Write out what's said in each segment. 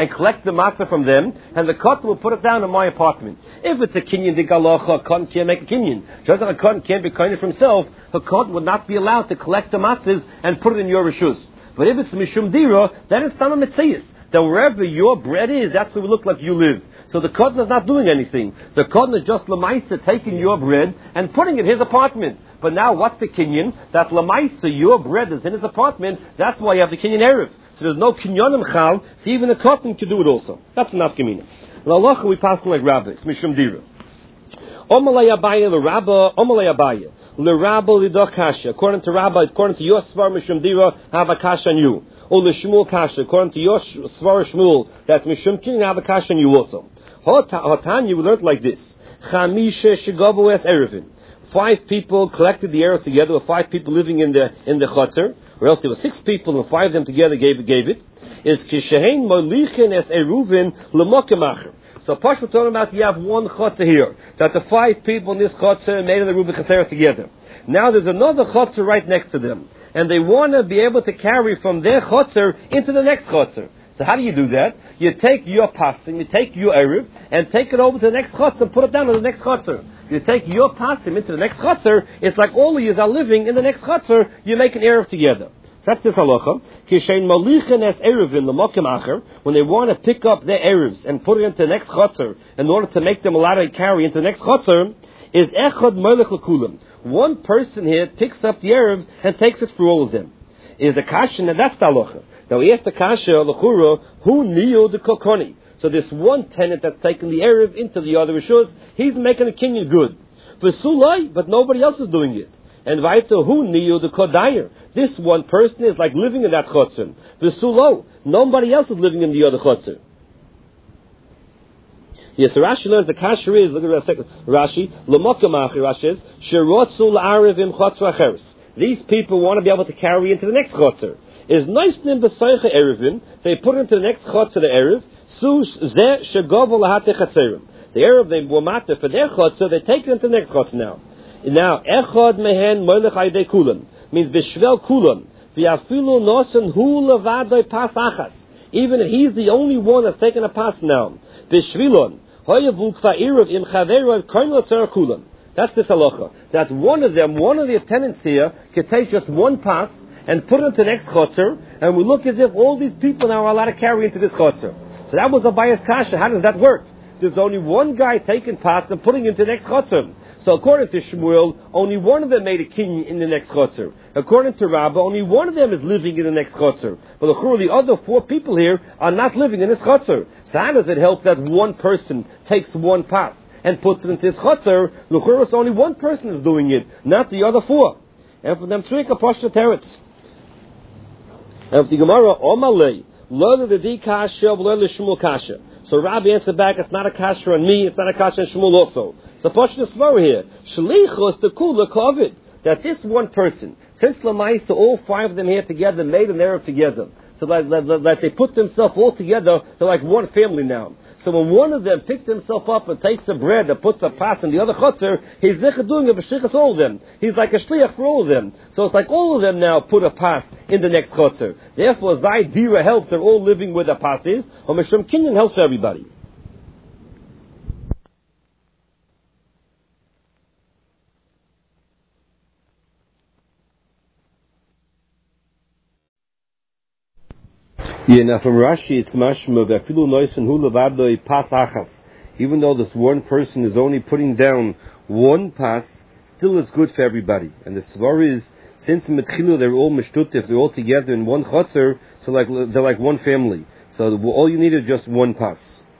and collect the matzah from them, and the cotton will put it down in my apartment. If it's a kinyan de galacha, a cotton can't make a kinyan. Just like a cotton can't be kind for himself, the cotton would not be allowed to collect the matzahs and put it in your rishus. But if it's mishum dira, then it's tana mitzayis. That wherever your bread is, that's where it look like you live. So the cotton is not doing anything. The cotton is just lamaisa taking your bread and putting it in his apartment. But now what's the kinyan? That lamaisa, your bread is in his apartment. That's why you have the kinyan erev. So there's no kinyanim chal. So even the cotton can do it also. That's enough gemina. In halacha we pass like rabbis, mishum dira. Omalei Abaye l'Rabba, Omalei Abaye l'Rabba l'Idach Kasha. According to Rabbi, according to your svar mishum dira, have a kasha on you. Or l'Shmuel Kasha. According to your svar Shmuel, that's mishum kinyan, have a kasha on you also. Hotanya, we learned like this: Chamisha shegavu es erevin. 5 people collected the erev together, with 5 people living in the chotzer, or else there were 6 people and 5 of them together gave it. Is kishein molichin es eruvin lemokemacher. So Pash we're talking about you have one chotzer here, that the 5 people in this chotzer made the Reuben Chatzer together. Now there's another chotzer right next to them, and they want to be able to carry from their chotzer into the next chotzer. So how do you do that? You take your pasim, you take your erev, and take it over to the next chotzer and put it down to the next chotzer. You take your pasim into the next chotzer, it's like all of you are living in the next chotzer, you make an erev together. So that's this halacha. Kishein malichin es erevin l'mokim acher, when they want to pick up their erevs and put it into the next chotzer in order to make them allowed to carry into the next chotzer, is echad molich l'kulim. One person here picks up the erev and takes it for all of them. Is the kasha, and that's the halacha. Now we ask the kasha, l'chura, who niyo the kokoni? So this one tenant that's taking the erev into the other rishus, he's making a kinyan good. But nobody else is doing it. And vaito, who niyo the kodayer? This one person is like living in that chotzer. V'sulo, nobody else is living in the other chotzer. Yes, Rashi learns the kasha is, look at that second, Rashi, l'mokamachi, Rashi is, sherotzu la'arevim chotzer acheres. These people want to be able to carry into the next chotzer. Is noisnim b'soicha erevin, they put into the next chotzer the erev, su zeh shegovo lahate chatzerim. The erev they were matter for their chotzer, they take it into the next chotzer now. Now, echad mehen moilech ayde kulam, means b'shvel kulam, v'afilu nosen hu levadoi pas achas. Even if he's the only one that's taking a pass now. B'shvilon, hoyevu kva erev im chaverov koin l'tzera kulam. That's the halacha. That one of them, one of the tenants here, can take just one pass and put it into the next chotzer, and we look as if all these people now are allowed to carry into this chotzer. So that was a bias kasha. How does that work? There's only one guy taking pass and putting into the next chotzer. So according to Shmuel, only one of them made a kinyan in the next chotzer. According to Rabbah, only one of them is living in the next chotzer. But the other 4 people here are not living in this chotzer. So how does it help that one person takes one pass and puts it into his chotzer? L'churus, only one person is doing it, not the other 4. And for them, tzrika pasha teretz. And for the Gemara, omalei, lo the kasha, lo l'shmuel kasha. So Rabbi answered back, it's not a kasha on me, it's not a kasha on Shmuel also. So pasha svara here, shlichos the kula kovid, that this one person, since Lamaisa, all 5 of them here together made an erev together. So that they put themselves all together, they're like one family now. So when one of them picks himself up and takes the bread and puts a pass in the other chotzer, he's doing a b'shlichus all of them. He's like a shliach for all of them. So it's like all of them now put a pass in the next chotzer. Therefore, Zai Dira helps, they're all living where the pass is, or Mishum Kinyan helps everybody. Yeah, now from Rashi it's mashma v'afilu noisen hu levadoi pas achas. Even though this one person is only putting down one pass, still is good for everybody. And the svar is, since in Metchilu they're all mishtutif, they're all together in one chotzer, so they're like one family. So all you need is just one pass.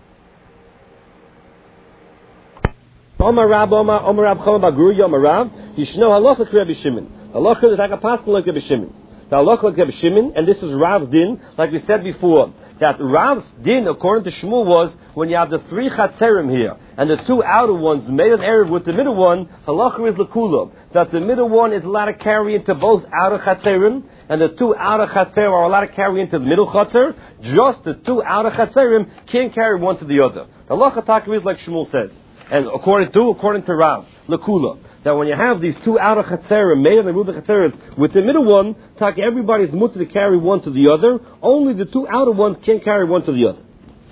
Omar Rab Chama Baguri Omar Rab Yishno halacha Rabbi Shimon. Halacha is like a pass like Rabbi Shimon. The halacha like Rabbi Shimon, and this is Rav's din, like we said before, that Rav's din, according to Shmuel, was when you have the 3 chatzerim here, and the 2 outer ones made an erev with the middle one, halacha is l'kula, that the middle one is allowed to carry into both outer chatzerim, and the 2 outer chatzerim are allowed to carry into the middle chatzer. Just the 2 outer chatzerim can't carry one to the other. The halacha taka is like Shmuel says, and according to Rav, l'kula, that when you have these 2 outer chatzerim, made and the Reuben chatzerim, with the middle one, everybody's mutter to carry one to the other. Only the 2 outer ones can't carry one to the other.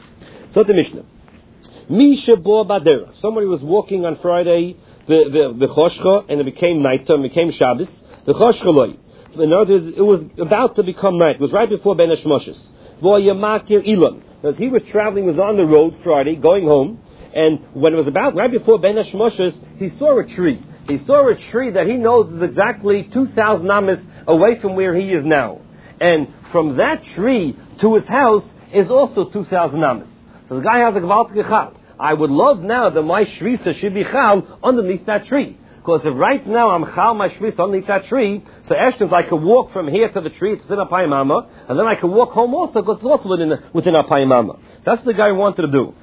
So the Mishnah. Misha bo badera. Somebody was walking on Friday, the Choshcha, and it became night time, it became Shabbos. The Choshcha loy. In other words, it was about to become night. It was right before Ben Hashmoshes. Voyamakir Ilan. As he was traveling, was on the road Friday, going home, and when it was about right before Ben Hashmoshes, he saw a tree. He saw a tree that he knows is exactly 2,000 amas away from where he is now. And from that tree to his house is also 2,000 amas. So the guy has a gewaltige chal. I would love now that my shrisa should be chal underneath that tree. Because if right now I'm chal my shrisa underneath that tree, so Ashton's I could walk from here to the tree, it's in a payimama, and then I could walk home also, because it's also within a payimama. That's what the guy wanted to do.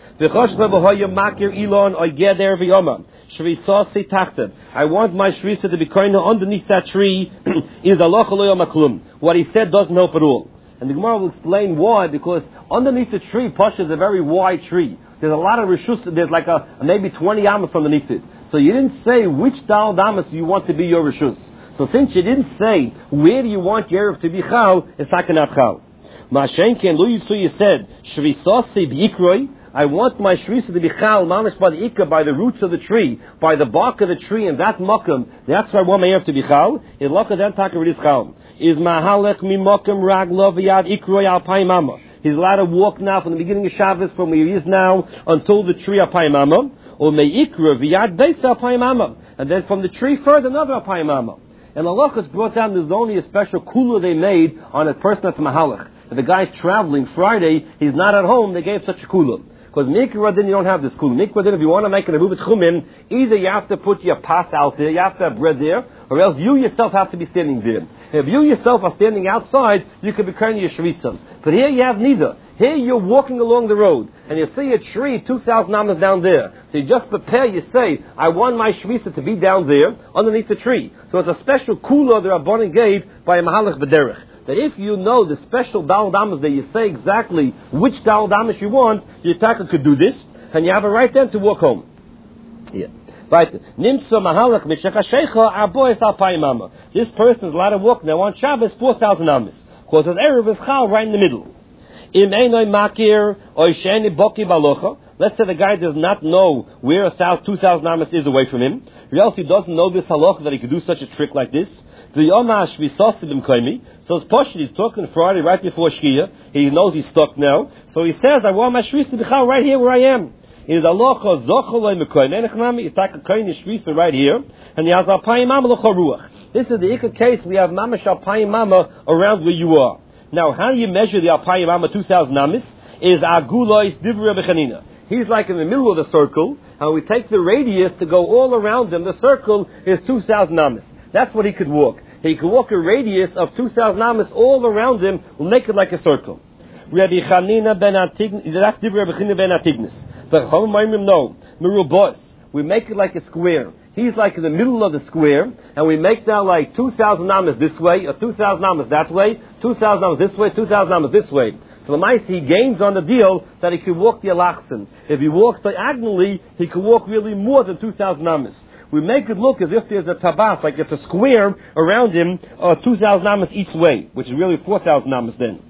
I want my shrisa to be kind of underneath that tree. Is Allah. What he said doesn't help at all. And the Gemara will explain why, because underneath the tree, Pasha is a very wide tree. There's a lot of rishus, there's like maybe 20 amas underneath it. So you didn't say which dal amas you want to be your rishus. So since you didn't say where do you want your erev to be chal, it's not chal. Mashenken Lu Yitzu said, Shrisasi b'ikroi, I want my shrisa to be chal, mamish by the ikka, by the roots of the tree, by the bark of the tree, and that makam, that's why I want my erev to be chal. Is laka then taka is chal. Is mahalech mimakam ragla v'yad ikroi al paimama. He's allowed to walk now from the beginning of Shabbos, from where he is now, until the tree al paimama, or meikra v'yad beis al paimama, and then from the tree further another al paimama. And Allah has brought down, there's only a special kula they made on a person that's mahalech. If the guy's traveling Friday, he's not at home, they gave such a kula. Because mikra din, you don't have this kula. Mikra din, if you want to make an arubat chumin, either you have to put your pas out there, you have to have bread there, or else you yourself have to be standing there. If you yourself are standing outside, you could be carrying your shrisam. But here you have neither. Here you're walking along the road, and you see a tree 2,000 amas down there. So you just prepare, you say, I want my shrisa to be down there, underneath the tree. So it's a special kula the Rabbanan gave by a mahalach b'derech. That if you know the special dal damas that you say exactly which dal damas you want, your taka could do this, and you have a right then to walk home. Yeah. Right. Nimsa mahalach mishachashecha abois al payimama. This person is allowed to walk now on Shabbos 4,000 amas. Because his erev is chal right in the middle. Im einoi makir oisheni boki balocha. Let's say the guy does not know where a 2,000 amas is away from him. Or else he doesn't know this halacha that he could do such a trick like this. The yomash v'sosidim koimi. So it's Pashut, he's talking Friday right before Shkia. He knows he's stuck now. So he says, I want my shvis to be chal right here where I am. It is halacha zochaloi mekoim enechnami. It's like a koin shvisa right here. And he has alpayim mama l'charuach. This is the ikka case. We have mamash alpayim mama around where you are. Now, how do you measure the alpayim mama 2,000 amis? Is agulois divra b'chanina. He's like in the middle of the circle, and we take the radius to go all around him. The circle is 2,000 amis. That's what he could walk. He could walk a radius of 2,000 amas all around him, will make it like a circle. Rabbi Chanina ben Atignis, that's Rabbi Chanina ben Atignis. But no, merubos, we make it like a square. He's like in the middle of the square, and we make that like 2,000 amas this way, or 2,000 amas that way, 2,000 amas this way, 2,000 amas this way. So the mice, he gains on the deal that he could walk the alachsin. If he walks diagonally, he could walk really more than 2,000 amas. We make it look as if there's a tabas, like it's a square around him, 2,000 amas each way, which is really 4,000 amas then.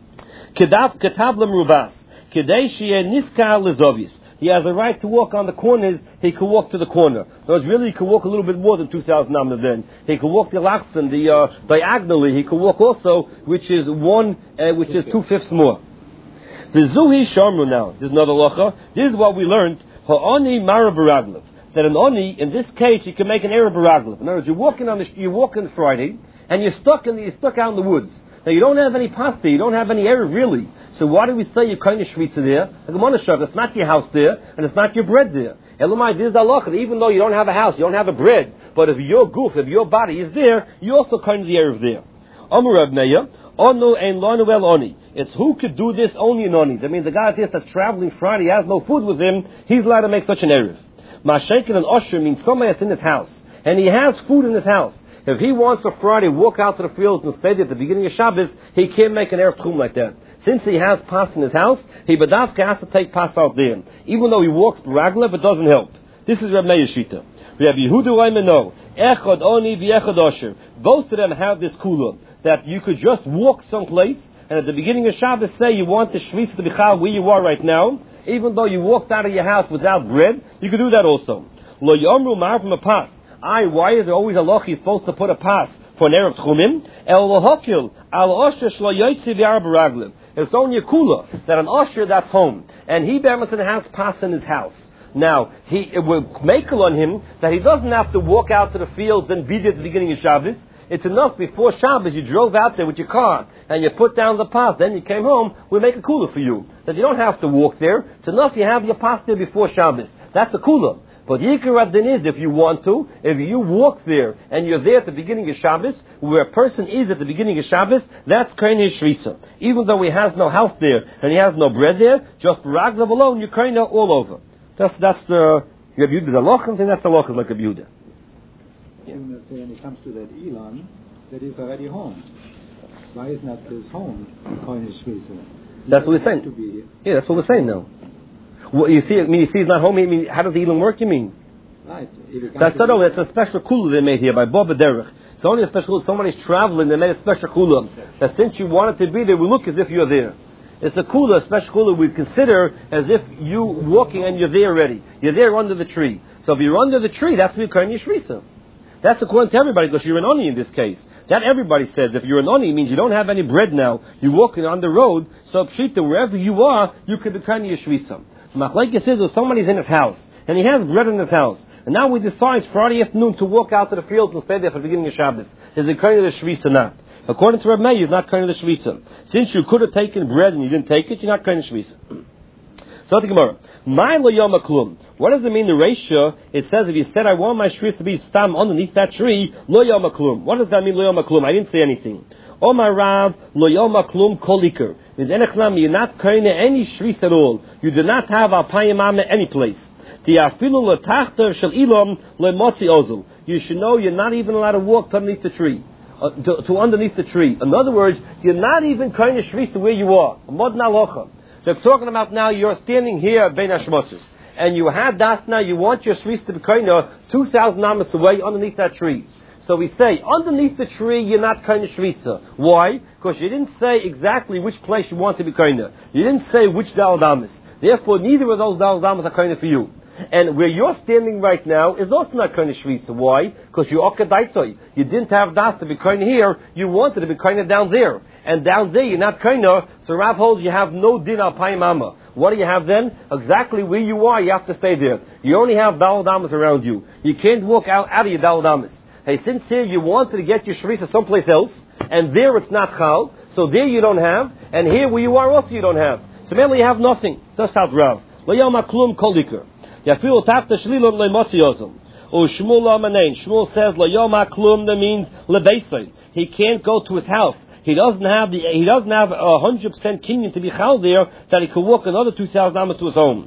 Ketab lemrubas, kedei sheyeh niskar lezovis. He has a right to walk on the corners, he can walk to the corner. Whereas really he can walk a little bit more than 2,000 amas then. He can walk the lachsan, diagonally, he can walk also, which is 2/5 more. The zuhi shamru now, there's another lacha. This is what we learned, ha'oni marabaraglev. That an oni, in this case, you can make an erev baraglev. In other words, you're walking Friday, and you're stuck out in the woods. Now you don't have any pasta, you don't have any erev really. So why do we say you're kind of shvisa there? Like a monashar, it's not your house there, and it's not your bread there. Elamai, this is the halacha. Even though you don't have a house, you don't have a bread, but if your goof, if your body is there, you also kind of the erev there. Amar Abneya, onu ein lanu el oni. It's who could do this, only an oni. That means the guy that's traveling Friday, has no food with him, he's allowed to make such an erev. Mashenkin and Osher means somebody that's in his house, and he has food in his house. If he wants a Friday walk out to the fields and stay there at the beginning of Shabbos, he can't make an erev tchum like that. Since he has pas in his house, he badavka has to take pas out there. Even though he walks baraglev, it doesn't help. This is Reb Meir Shita. Reb Yehuda Raimeno, echad oni v'echad Osher. Both of them have this kula that you could just walk someplace, and at the beginning of Shabbos say you want the shvisa to be chal where you are right now, Even though you walked out of your house without bread, you could do that also. Lo yomru ma'ar from a pas. Why is there always a loch he's supposed to put a pas for an Erev Tchumim? El lohokil al osher shlo yoytzi v'arba raglim. It's only a kula that an usher that's home, and he Bermason has pas in his house. Now, it will make it on him that he doesn't have to walk out to the fields and be there at the beginning of Shabbos. It's enough before Shabbos you drove out there with your car and you put down the pas, then you came home, we'll make a cooler for you. That you don't have to walk there. It's enough you have your pas there before Shabbos. That's a cooler. But Yikar Abdin is, if you want to, if you walk there and you're there at the beginning of Shabbos, where a person is at the beginning of Shabbos, that's Kainah Shrisa. Even though he has no house there and he has no bread there, just Raglav alone, you're Kainah all over. That's the Rabbi Yehuda's halacha, and that's the halacha like Rabbi Yehuda. When it comes to that Elon, that is already home. Why is not his home Koinish Shvisa? That's what we're saying. Yeah, that's what we're saying now. Well, you see he's not home. How does the Elon work? You mean? Right. So I said, it's a special kula they made here by Boba Derech. It's only a special kula. Somebody's traveling, they made a special kula. That since you wanted to be there, we look as if you're there. It's a kula, a special kula we consider as if you walking and you're there already. You're there under the tree. So if you're under the tree, that's what you're Shrisa. That's according to everybody, because you're an oni in this case. That everybody says, if you're an oni, means you don't have any bread now. You're walking on the road, so pshita, wherever you are, you could be Shrisa. Machlekes says if somebody's in his house, and he has bread in his house, and now we decide Friday afternoon to walk out to the fields and stay there for the beginning of Shabbos. Is it kind of the Shrisa or not? According to Reb Meir, it's not kind of the Shvisa. Since you could have taken bread and you didn't take it, you're not kind of Shvisa. So the Gemara, my lo yom klum. What does it mean? The ratio. It says if you said I want my shvis to be stam underneath that tree, lo yom klum. What does that mean? Lo yom klum. I didn't say anything. Oh my Rav, lo yom klum koliker. Means enechnam, you're not kind of any shvis at all. You do not have a payimam any place. Tiafilu le tachter shel ilom le motzi ozel. You should know you're not even allowed to walk underneath the tree. To underneath the tree. In other words, you're not even kind of shvisa where you are. They're talking about now you're standing here at Bein Hashmoshes, and you had that now, you want your shvisa to be kind of 2,000 amas away underneath that tree. So we say, underneath the tree, you're not kind of shvisa. Why? Because you didn't say exactly which place you want to be kind of. You didn't say which daled amas. Therefore, neither of those daled amas are kind of for you. And where you're standing right now is also not kind of shvisa. Why? Because you're okadaitoi. You didn't have das to be kind of here. You wanted to be kind of down there. And down there you're not kind of. So Rav holds you have no din al payimama. What do you have then? Exactly where you are, you have to stay there. You only have daladamas around you. You can't walk out of your daladamas. Hey, since here you wanted to get your shvisa someplace else, and there it's not chal, so there you don't have, and here where you are also you don't have. So mainly you have nothing. That's how Rav. Lo yom klum kol iker. Shmuel says lo yom klum, that means lebeisay. He can't go to his house. He doesn't have 100% kinyan to be chal there that he could walk another 2,000 amas to his home.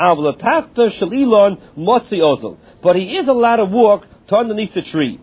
But he is allowed to walk to underneath the tree.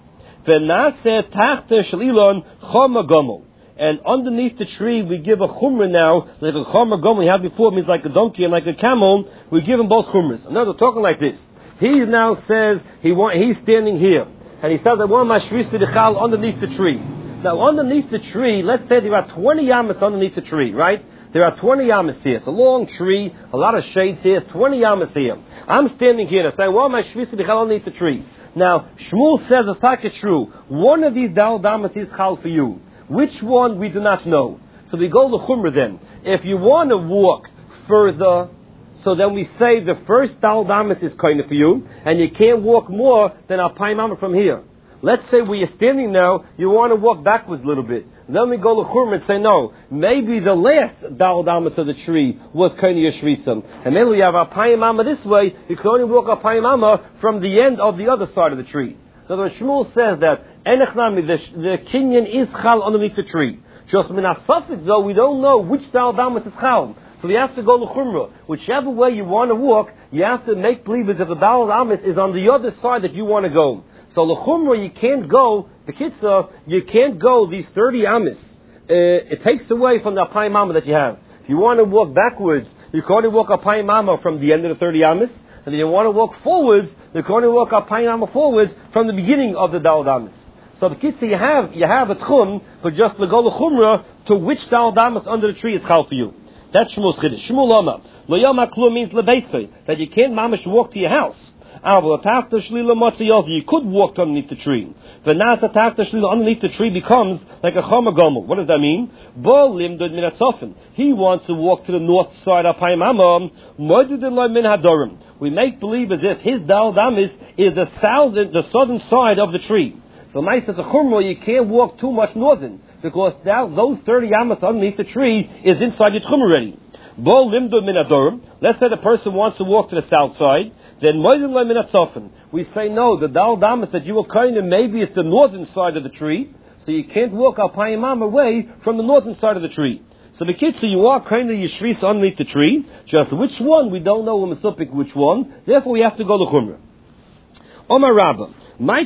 And underneath the tree, we give a chumrah now, like a chumrah gom we had before, means like a donkey and like a camel. We give him both chumras. Now they're talking like this. He now says he's standing here, and he says, "I want my shvis to chal underneath the tree." Now underneath the tree, let's say there are 20 yamas underneath the tree, right? There are 20 yamas here. It's a long tree, a lot of shades here. 20 yamas here. I'm standing here and I say, "I want my shvis to chal underneath the tree." Now Shmuel says it's not true. One of these daladamas is chal for you. Which one we do not know. So we go to Chumrah then. If you want to walk further, so then we say the first daladamas is kind of for you, and you can't walk more than our paimama from here. Let's say where you're standing now, you want to walk backwards a little bit. Then we go to Chumrah and say, no, maybe the last daladamas of the tree was kind of your shvisam. And then we have our paimama this way, you can only walk our paimama from the end of the other side of the tree. So the Shmuel says that the kinyan is chal underneath the tree. Just min asafik though, we don't know which daladamas is chal. So we have to go to Chumrah. Whichever way you want to walk, you have to make believe as if the daladamas is on the other side that you want to go. So the Chumrah you can't go, the kitzah, you can't go these 30 amis. It takes away from the paimama that you have. If you want to walk backwards, you can only walk a paimama from the end of the 30 amis. And if you want to walk forwards, you can only walk a painama forwards from the beginning of the daladamas. So the kitzah you have a tchum, but just the go chumrah to which daladamas under the tree is chal for you. That's Shmuel's Chiddush. Shmuel Omar. Lo yom haklum means lebeisei, that you can't mamish walk to your house. You could walk underneath the tree. The underneath the tree becomes like a chomer gomel. What does that mean? He wants to walk to the north side of Haimamam. We make believe as if his dal damis is the southern side of the tree. So nice as a chumrah, you can't walk too much northern, because those 30 amas underneath the tree is inside your chumrah already. Let's say the person wants to walk to the south side, then we say no, the dal damas that you were kind of, maybe it's the northern side of the tree, so you can't walk al payimam away from the northern side of the tree. So the kids, so you are kind of yishris underneath the tree, just which one, we don't know which one, therefore we have to go to chumrah. Omar Rabbah, my